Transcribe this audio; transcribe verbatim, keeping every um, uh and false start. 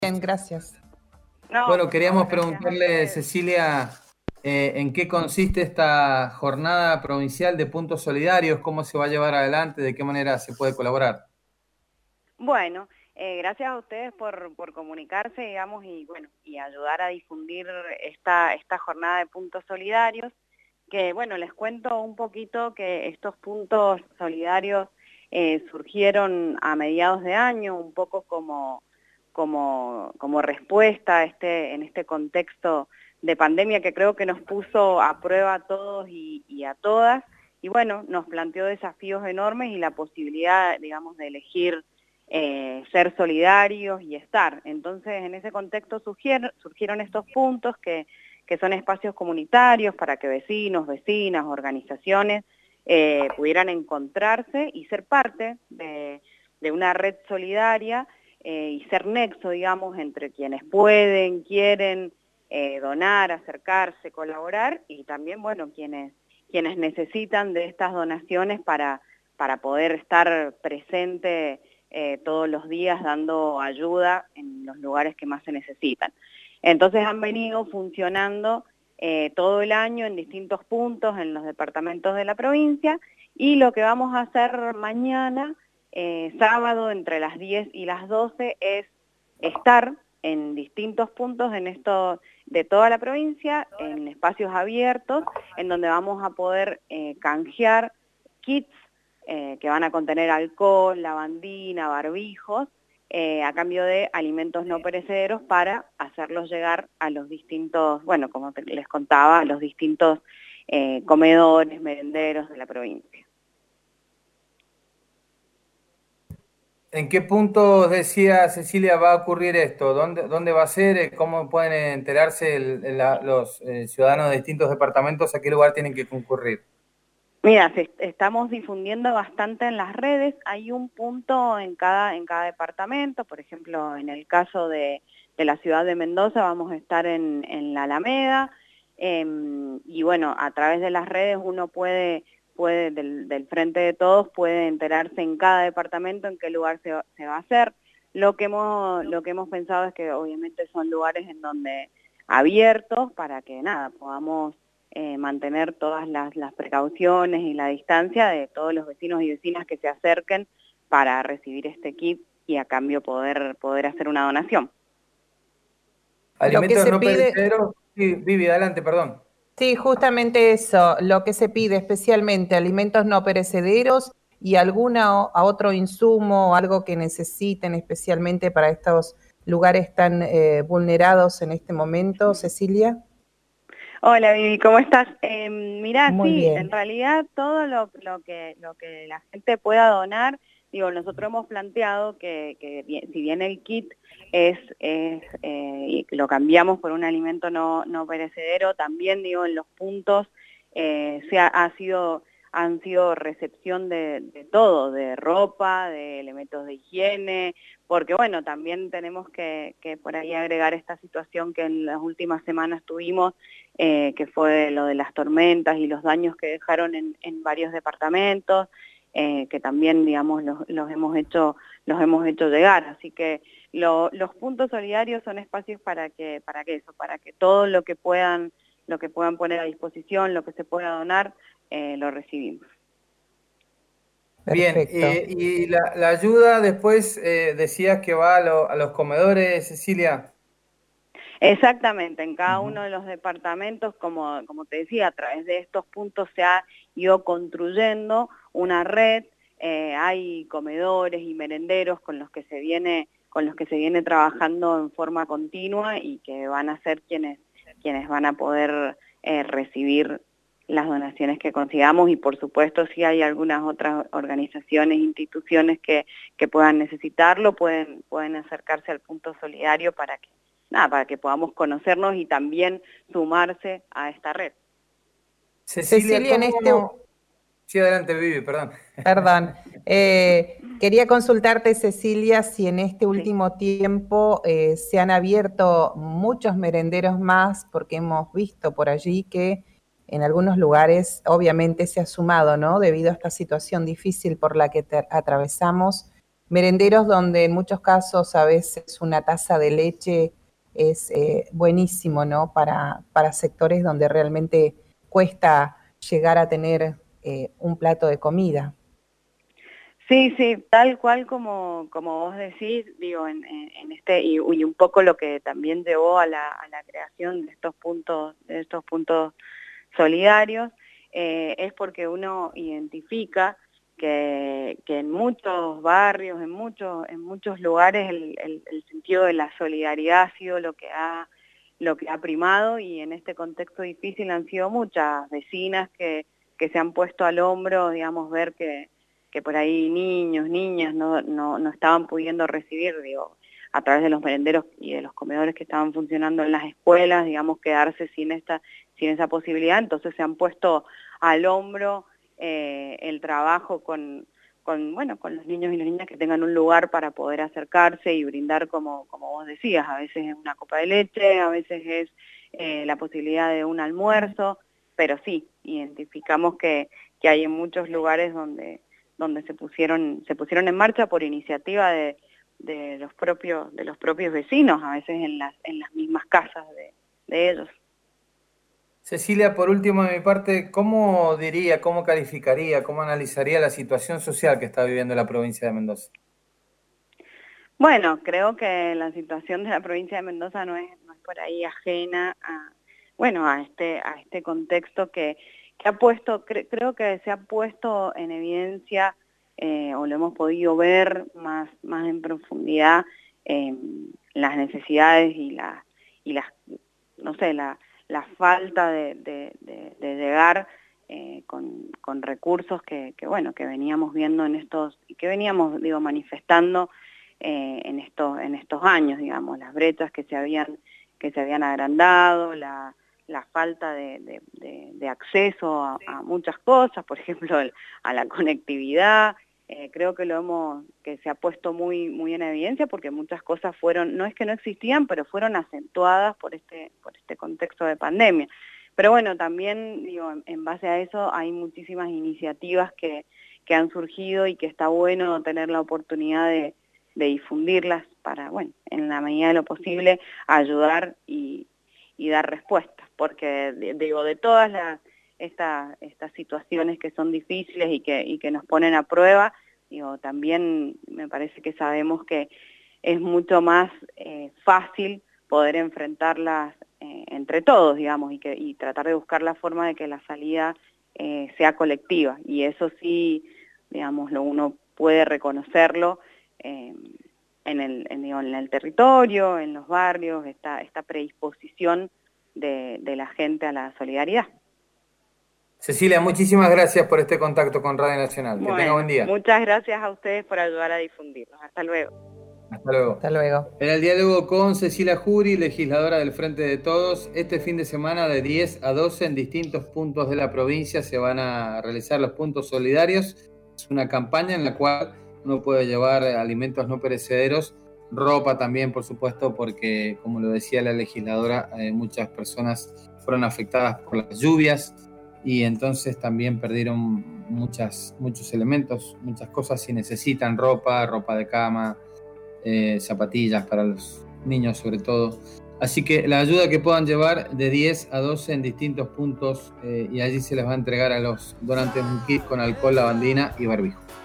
Bien, gracias. No, bueno, por queríamos favor, gracias a preguntarle, ustedes. Cecilia, eh, ¿en qué consiste esta jornada provincial de puntos solidarios? ¿Cómo se va a llevar adelante? ¿De qué manera se puede colaborar? Bueno, eh, gracias a ustedes por, por comunicarse, digamos, y bueno, y ayudar a difundir esta, esta jornada de puntos solidarios, que bueno, les cuento un poquito que estos puntos solidarios eh, surgieron a mediados de año, un poco como, como, como respuesta a este, en este contexto de pandemia que creo que nos puso a prueba a todos y, y a todas, y bueno, nos planteó desafíos enormes y la posibilidad, digamos, de elegir Eh, ser solidarios y estar. Entonces, en ese contexto surgieron, surgieron estos puntos que, que son espacios comunitarios para que vecinos, vecinas, organizaciones eh, pudieran encontrarse y ser parte de, de una red solidaria eh, y ser nexo, digamos, entre quienes pueden, quieren eh, donar, acercarse, colaborar y también, bueno, quienes, quienes necesitan de estas donaciones para, para poder estar presente Eh, todos los días dando ayuda en los lugares que más se necesitan. Entonces han venido funcionando eh, todo el año en distintos puntos en los departamentos de la provincia y lo que vamos a hacer mañana, eh, sábado, entre las diez y las doce, es estar en distintos puntos en esto de toda la provincia, en espacios abiertos, en donde vamos a poder eh, canjear kits Eh, que van a contener alcohol, lavandina, barbijos, eh, a cambio de alimentos no perecederos para hacerlos llegar a los distintos, bueno, como te, les contaba, a los distintos eh, comedores, merenderos de la provincia. ¿En qué punto, decía Cecilia, va a ocurrir esto? ¿Dónde, dónde va a ser? ¿Cómo pueden enterarse el, la, los eh, ciudadanos de distintos departamentos? ¿A qué lugar tienen que concurrir? Mira, se, estamos difundiendo bastante en las redes, hay un punto en cada, en cada departamento, por ejemplo, en el caso de, de la ciudad de Mendoza vamos a estar en, en la Alameda, eh, y bueno, a través de las redes uno puede, puede del, del Frente de Todos, puede enterarse en cada departamento en qué lugar se, se va a hacer. Lo que, hemos, lo que hemos pensado es que obviamente son lugares en donde abiertos para que nada, podamos Eh, mantener todas las, las precauciones y la distancia de todos los vecinos y vecinas que se acerquen para recibir este kit y a cambio poder, poder hacer una donación. Alimentos no pide... perecederos. Sí, Vivi, adelante, perdón. Sí, justamente eso, lo que se pide especialmente alimentos no perecederos y alguna a otro insumo, algo que necesiten especialmente para estos lugares tan eh, vulnerados en este momento, Cecilia. Hola Vivi, ¿cómo estás? Eh, mirá, Muy sí, bien. en realidad todo lo, lo, que, lo que la gente pueda donar, digo, nosotros hemos planteado que, que bien, si bien el kit es, es eh, lo cambiamos por un alimento no, no perecedero, también digo, en los puntos eh, se ha, ha sido, han sido recepción de, de todo, de ropa, de elementos de higiene, porque bueno, también tenemos que, que por ahí agregar esta situación que en las últimas semanas tuvimos, Eh, que fue lo de las tormentas y los daños que dejaron en, en varios departamentos, eh, que también, digamos, los, los hemos hecho los hemos hecho llegar. Así que lo, los puntos solidarios son espacios para que para que eso, para que todo lo que puedan lo que puedan poner a disposición, lo que se pueda donar, eh, lo recibimos. Bien, eh, y la, la ayuda después eh, decías que va a, lo, a los comedores, Cecilia. Exactamente, en cada Uh-huh. uno de los departamentos, como, como te decía, a través de estos puntos se ha ido construyendo una red, eh, hay comedores y merenderos con los que se viene, con los que se viene trabajando en forma continua y que van a ser quienes, quienes van a poder eh, recibir las donaciones que consigamos y por supuesto si hay algunas otras organizaciones, instituciones que, que puedan necesitarlo, pueden, pueden acercarse al punto solidario para que nada, para que podamos conocernos y también sumarse a esta red. Cecilia, Cecilia, ¿cómo...? en este... Sí, adelante, Vivi, perdón. Perdón. Eh, quería consultarte, Cecilia, si en este último sí. tiempo eh, se han abierto muchos merenderos más, porque hemos visto por allí que en algunos lugares obviamente se ha sumado, ¿no? Debido a esta situación difícil por la que te atravesamos, merenderos donde en muchos casos a veces una taza de leche es eh, buenísimo, ¿no? Para, para sectores donde realmente cuesta llegar a tener eh, un plato de comida. Sí, sí, tal cual como, como vos decís, digo, en, en este, y, y un poco lo que también llevó a la, a la creación de estos puntos, de estos puntos solidarios, eh, es porque uno identifica que, que en muchos barrios, en muchos, en muchos lugares, el, el, el sentido de la solidaridad ha sido lo que ha, lo que ha primado, y en este contexto difícil han sido muchas vecinas que, que se han puesto al hombro, digamos, ver que que por ahí niños, niñas no, no, no estaban pudiendo recibir, digo, a través de los merenderos y de los comedores que estaban funcionando en las escuelas, digamos, quedarse sin esta, sin esa posibilidad. Entonces se han puesto al hombro eh, el trabajo con, con, bueno, con los niños y las niñas que tengan un lugar para poder acercarse y brindar, como, como vos decías, a veces es una copa de leche, a veces es eh, la posibilidad de un almuerzo, pero sí, identificamos que, que hay en muchos lugares donde donde se pusieron se pusieron en marcha por iniciativa de, de los propios de los propios vecinos, a veces en las en las mismas casas de, de ellos. Cecilia, por último de mi parte, ¿cómo diría, cómo calificaría, cómo analizaría la situación social que está viviendo la provincia de Mendoza? Bueno, creo que la situación de la provincia de Mendoza no es, no es por ahí ajena a, bueno, a este a este contexto que que ha puesto, cre creo que se ha puesto en evidencia, eh, o lo hemos podido ver más, más en profundidad, eh, las necesidades y las, y las, no sé, la, la falta de, de, de, de llegar eh, con, con recursos que, que, bueno, que veníamos viendo en estos, y que veníamos, digo, manifestando eh, en estos, en estos años, digamos, las brechas que se habían, que se habían agrandado, la la falta de, de, de, de acceso a, a muchas cosas, por ejemplo, a la conectividad. Eh, creo que lo hemos, que se ha puesto muy, muy en evidencia, porque muchas cosas fueron, no es que no existían, pero fueron acentuadas por este, por este contexto de pandemia. Pero bueno, también, digo, en, en base a eso hay muchísimas iniciativas que, que han surgido y que está bueno tener la oportunidad de, de difundirlas para, bueno, en la medida de lo posible, ayudar y y dar respuestas, porque digo, de todas las esta, estas situaciones que son difíciles y que, y que nos ponen a prueba, digo, también me parece que sabemos que es mucho más eh, fácil poder enfrentarlas eh, entre todos, digamos, y, que, y tratar de buscar la forma de que la salida eh, sea colectiva, y eso sí, digamos, lo uno puede reconocerlo, eh, En el, en, en el territorio, en los barrios, esta, esta predisposición de, de la gente a la solidaridad. Cecilia, muchísimas gracias por este contacto con Radio Nacional. Bueno, que tenga buen día. Muchas gracias a ustedes por ayudar a difundirnos. Hasta luego. Hasta luego. Hasta luego. Era el diálogo con Cecilia Jury, legisladora del Frente de Todos. Este fin de semana de diez a doce en distintos puntos de la provincia se van a realizar los puntos solidarios. Es una campaña en la cual uno puede llevar alimentos no perecederos, ropa también, por supuesto, porque, como lo decía la legisladora, eh, muchas personas fueron afectadas por las lluvias y entonces también perdieron muchas, muchos elementos, muchas cosas, si necesitan ropa, ropa de cama, eh, zapatillas para los niños sobre todo. Así que la ayuda que puedan llevar de diez a doce en distintos puntos eh, y allí se les va a entregar a los donantes un kit con alcohol, lavandina y barbijo.